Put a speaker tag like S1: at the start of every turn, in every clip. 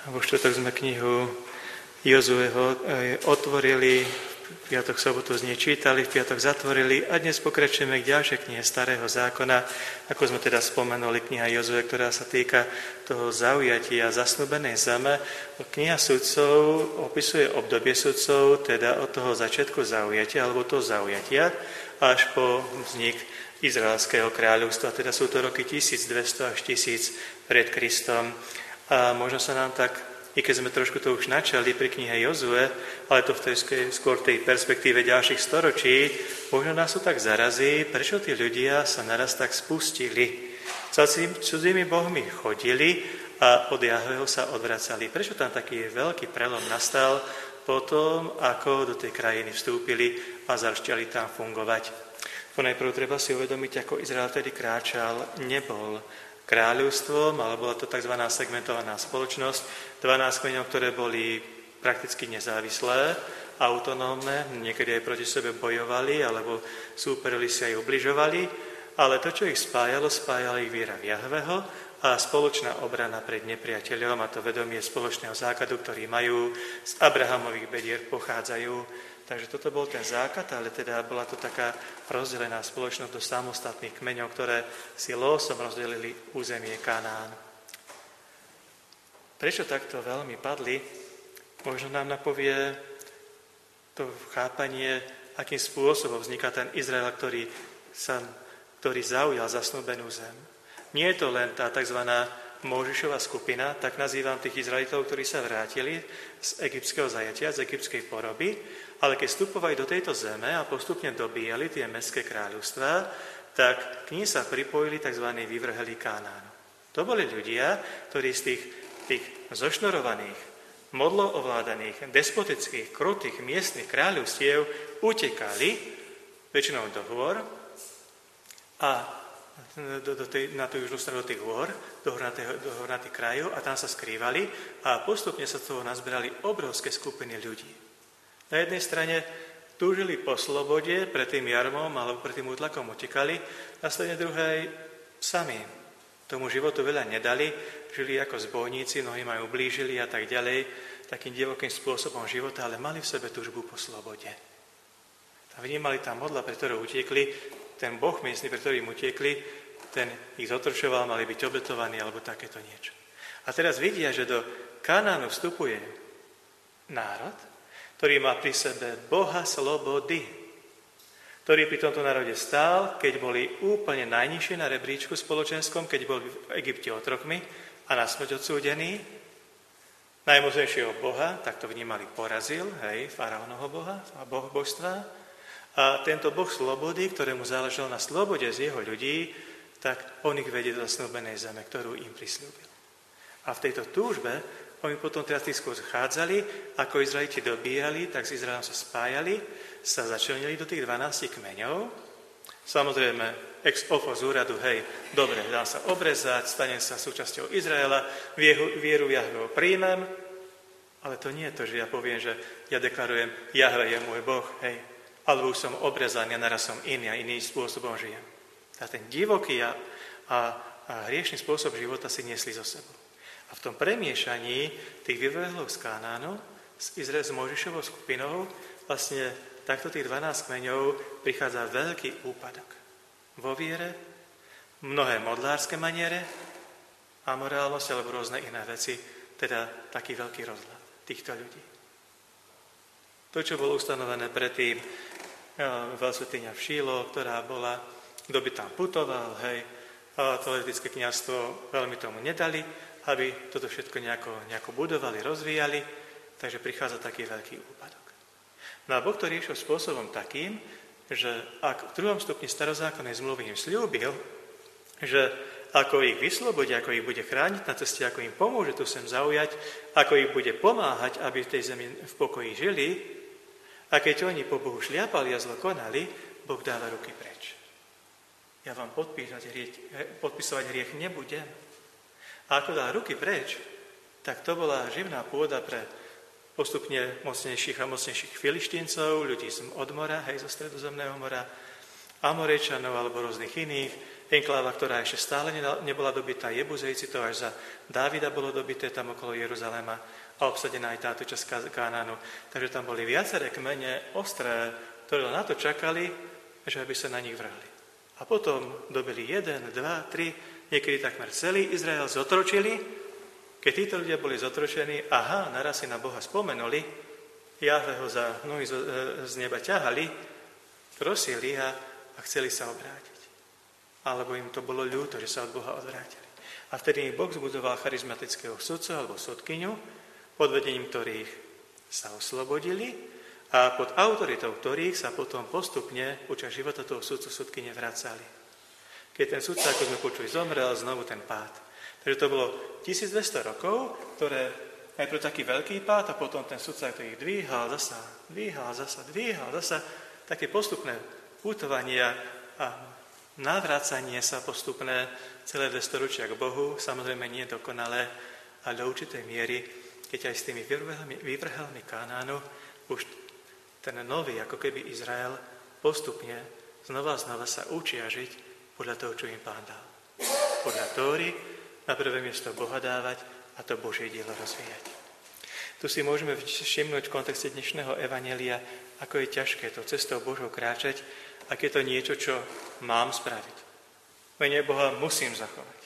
S1: Vo štvrtok sme knihu Jozueho otvorili, v piatok, sobotu z nej čítali, v piatok zatvorili a dnes pokračujeme k ďalšej knihe Starého zákona. Ako sme teda spomenuli, kniha Jozue, ktorá sa týka toho zaujatia zasnúbenej zeme. Kniha sudcov opisuje obdobie sudcov, teda od toho začiatku zaujatia, alebo toho zaujatia, až po vznik Izraelského kráľovstva. Teda sú to roky 1200 až 1000 pred Kristom. A možno sa nám tak, i keď sme trošku to už načali pri knihe Jozue, ale to skôr v tej perspektíve ďalších storočí, možno nás to tak zarazí, prečo tí ľudia sa naraz tak spustili. Za cudzými bohmi chodili a od Jahveho sa odvracali. Prečo tam taký veľký prelom nastal potom, ako do tej krajiny vstúpili a začali tam fungovať. Ponajprv treba si uvedomiť, ako Izrael tedy kráčal, nebol kráľovstvom, ale bola to tzv. Segmentovaná spoločnosť, 12 kmeňov, ktoré boli prakticky nezávislé, autonómne, niekedy aj proti sebe bojovali, alebo súperili si aj ubližovali, ale to, čo ich spájala ich viera v Jahveho a spoločná obrana pred nepriateľom, a to vedomie spoločného základu, ktorý majú, z Abrahamových bedier pochádzajú. Takže toto bol ten základ, ale teda bola to taká rozdelená spoločnosť do samostatných kmeňov, ktoré si losom rozdelili územie Kanán. Prečo takto veľmi padli? Možno nám napovie to chápanie, akým spôsobom vzniká ten Izrael, ktorý zaujal zasnúbenú zem. Nie je to len tá tzv. Mojžišova skupina, tak nazývam tých Izraelitov, ktorí sa vrátili z egyptského zajatia, z egyptskej poroby, ale keď vstupovali do tejto zeme a postupne dobíjali tie mestské kráľovstvá, tak k ním sa pripojili tzv. Vyvrhelí Kanánu. To boli ľudia, ktorí z tých zošnorovaných, modlo ovládaných, despotických, krutých miestnych kráľovstiev utekali väčšinou do hôr a na tú južnú stranu do tých hôr, do hornatých krajov a tam sa skrývali a postupne sa z toho nazberali obrovské skupiny ľudí. Na jednej strane túžili po slobode, pred tým jarmom alebo pred tým útlakom utekali, na strane druhej sami tomu životu veľa nedali, žili ako zbojníci, mnohí majú ublížili a tak ďalej, takým divokým spôsobom života, ale mali v sebe túžbu po slobode. A vnímali tam modla, pre ktorú utiekli, ten boh miestny, pre ktorým utiekli, ten ich zotročoval, mali byť obetovaní alebo takéto niečo. A teraz vidia, že do Kanánu vstupuje národ, ktorý má pri sebe Boha slobody, ktorý pri tomto národe stál, keď boli úplne najnižšie na rebríčku spoločenskom, keď boli v Egypte otrokmi a na smrť odsúdení. Najmocnejšieho Boha, tak to vnímali, porazil, faraónovho Boha a božstva. A tento Boh slobody, ktorému záležalo na slobode z jeho ľudí, tak on ich vedie do zasnúbenej zeme, ktorú im prisľúbil. A v tejto túžbe oni potom teraz skôr schádzali, ako Izraeliti dobíjali, tak s Izraelom sa spájali, sa začlenili do tých 12 kmeňov. Samozrejme, ex ofo z úradu, dobre, dám sa obrezať, stanem sa súčasťou Izraela, vieru v Jahveho príjmem, ale to nie je to, že ja poviem, že ja deklarujem, Jahve je môj Boh, alebo už som obrezaný a naraz som iný a iným spôsobom žijem. A ten divoký a hriešný spôsob života si niesli zo sebou. A v tom premiešaní tých vyvrhelov z Kanánu, s Mojžišovou skupinou, vlastne takto tých 12 kmeňov prichádza veľký úpadok. Vo viere, mnohé modlárske maniere, amorálnosť alebo rôzne iné veci, teda taký veľký rozhľad týchto ľudí. To, čo bolo ustanovené predtým, veľsvätyňa v Šílo, ktorá bola, kto by tam putoval, a to levitické kňazstvo veľmi tomu nedali, aby toto všetko nejako budovali, rozvíjali, takže prichádza taký veľký úpadok. No a Boh to riešil spôsobom takým, že ak v 2. stupni starozákonnej zmluvy im sľúbil, že ako ich vyslobodí, ako ich bude chrániť na ceste, ako im pomôže tu sem zaujať, ako ich bude pomáhať, aby v tej zemi v pokoji žili, a keď oni po Bohu šliapali a zlo konali, Boh dáva ruky preč. Ja vám podpisovať hriech nebudem. A ako dá ruky preč, tak to bola živná pôda pre postupne mocnejších a mocnejších Filištíncov, ľudí od mora, zo Stredozemného mora, Amorečanov alebo rôznych iných, enkláva, ktorá ešte stále nebola dobitá, Jebuzejci, to až za Dávida bolo dobité tam okolo Jeruzalema a obsadená aj táto časť Kánánu. Takže tam boli viaceré kmene ostré, ktoré na to čakali, že aby sa na nich vrhli. A potom dobili 1, 2, 3, niekedy takmer celý Izrael zotročili. Keď títo ľudia boli zotročení, naraz si na Boha spomenuli, Jahve ho za nohy z neba ťahali, prosili a chceli sa obrátiť. Alebo im to bolo ľúto, že sa od Boha odvrátili. A vtedy im Boh zbudoval charizmatického sudcu alebo sudkyňu, pod vedením ktorých sa oslobodili a pod autoritou ktorých sa potom postupne počas života toho sudcu sudkyne vracali. Keď ten sudca, ako sme počuli, zomrel, znovu ten pád. Takže to bolo 1200 rokov, ktoré najprv taký veľký pád a potom ten sudca, ktorý ich dvíhal zasa, také postupné putovania a navrácanie sa postupné celé 200 ročia k Bohu, samozrejme nie dokonalé, ale do určitej miery, keď aj s tými vyvrhelmi Kánánu už ten nový, ako keby Izrael, postupne znova sa učia žiť podľa toho, čo im Pán dal. Podľa Tóry na prvé miesto Boha dávať a to Božie dielo rozvíjať. Tu si môžeme všimnúť v kontexte dnešného evanjelia, ako je ťažké to cestou Božou kráčať, ak je to niečo, čo mám spraviť. Mene Boha musím zachovať.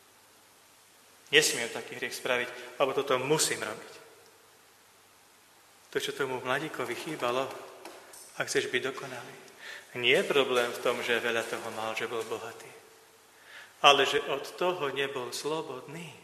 S1: Nesmiem taký hriech spraviť, alebo toto musím robiť. To, čo tomu mladíkovi chýbalo, ak chceš byť dokonalý. Nie je problém v tom, že veľa toho mal, že bol bohatý. Ale že od toho nebol slobodný.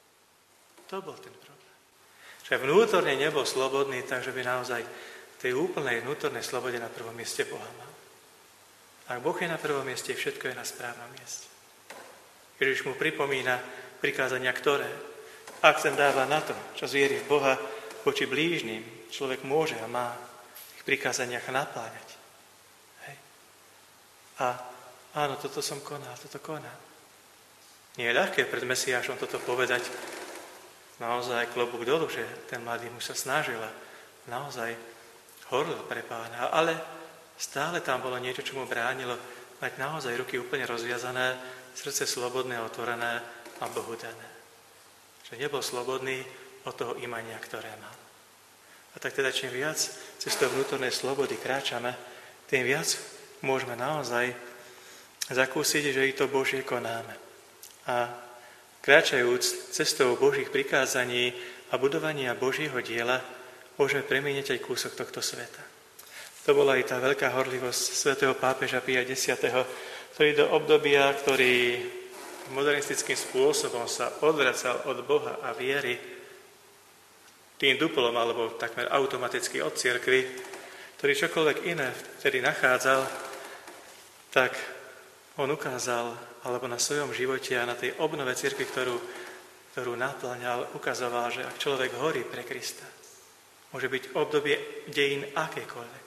S1: To bol ten problém. Že vnútorne nebol slobodný, takže by naozaj v tej úplnej vnútornej slobode na prvom mieste Boha mal. Ak Boh je na prvom mieste, všetko je na správnom mieste. Ježiš mu pripomína prikázania, ktoré akcent dáva na to, čo z viery v Boha voči blížnym človek môže a má v ich prikázaniach napláňať. Hej. A áno, toto som konal, toto konal. Nie je ľahké pred Mesiášom toto povedať. Naozaj klobúk dolu, že ten mladý muž sa snažil a naozaj horlil pre Pána, ale stále tam bolo niečo, čo mu bránilo mať naozaj ruky úplne rozviazané, srdce slobodné, otvorené a Bohu dané. Že nebol slobodný od toho imania, ktoré mal. A tak teda čím viac cestou vnútornej slobody kráčame, tým viac môžeme naozaj zakúsiť, že i to Božie konáme. A kráčajúc cestou Božích prikázaní a budovania Božieho diela, môžeme premieniať aj kúsok tohto sveta. To bola aj tá veľká horlivosť svätého pápeža Pia X, ktorý do obdobia, ktorý modernistickým spôsobom sa odvracal od Boha a viery, tým duplom, alebo takmer automaticky od cirkvi, ktorý čokoľvek iné vtedy nachádzal, tak on ukázal, alebo na svojom živote a na tej obnove cirkvi, ktorú naplňal, ukazoval, že ak človek horí pre Krista, môže byť obdobie dejín akékoľvek.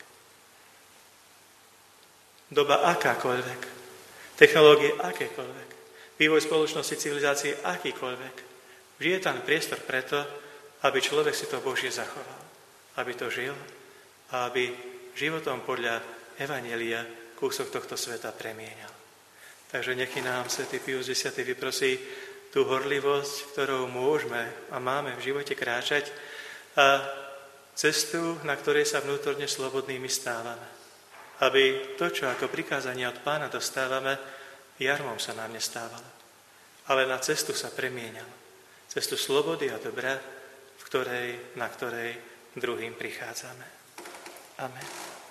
S1: Doba akákoľvek. Technológie akékoľvek. Vývoj spoločnosti, civilizácie akýkoľvek. Vždy je tam priestor preto, aby človek si to Božie zachoval. Aby to žil a aby životom podľa Evanjelia kúsok tohto sveta premieňal. Takže nech nám svätý Pius X vyprosí tú horlivosť, ktorou môžeme a máme v živote kráčať a cestu, na ktorej sa vnútorne slobodnými stávame. Aby to, čo ako prikázanie od Pána dostávame, jarmom sa nám nestávalo. Ale na cestu sa premieňalo. Cestu slobody a dobra, na ktorej druhým prichádzame. Amen.